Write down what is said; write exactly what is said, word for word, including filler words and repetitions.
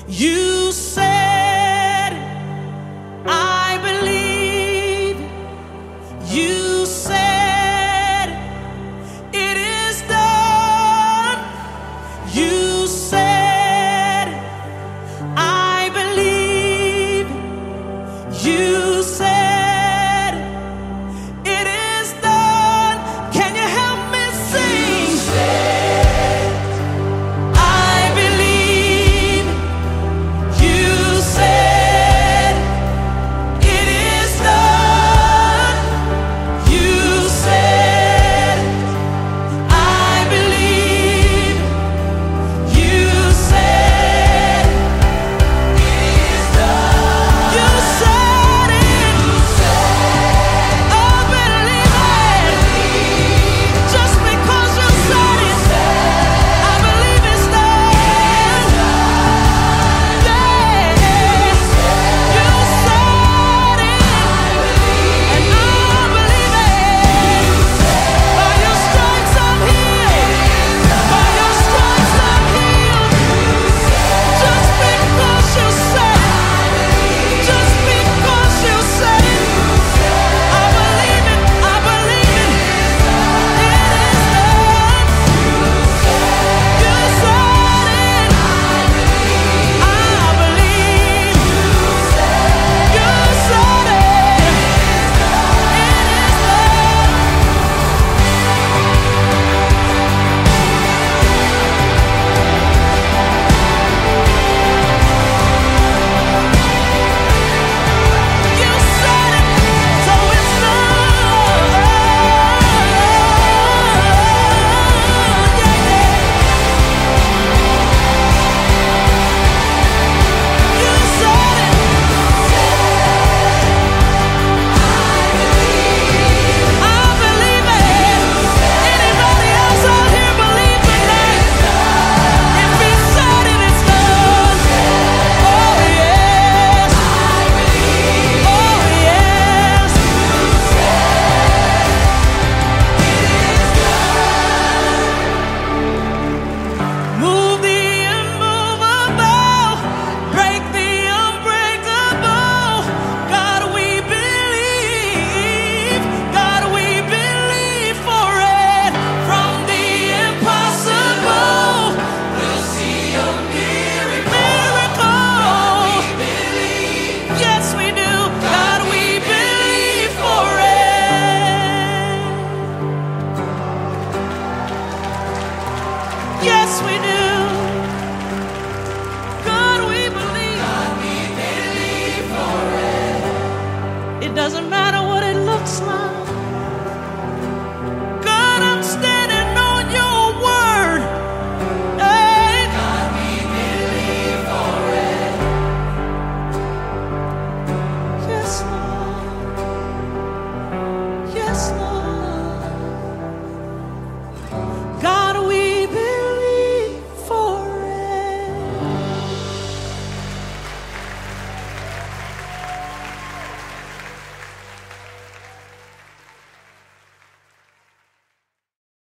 You said it, I believe it. You said it, it is done. You said it, I believe it. You said it, it is done. Can you help me sing? You said it, I believe it. You said it is done. You said I believe. You said it is done. You said it. I believe it. Just because you said it, I believe it's done. Yeah. You said it, and I believe it. By your stripes I'm healed. By your stripes I'm healed. Just because you said it, just because you said it, I believe it. I believe it. It is done. You said it. I believe. You said it. It is done. You said it, so it's done. Yeah, yeah. You said it. I believe it. Anybody else out here believe tonight? If he said it, it's done. Oh yes. Oh yes. Move the immovable, break the unbreakable. God, we believe. God, we believe for it. From the impossible, we'll see a miracle. We believe. Yes, we do. God, we believe for it. Yes, we do. God, we believe. God, we believe for it. It doesn't matter what it looks like.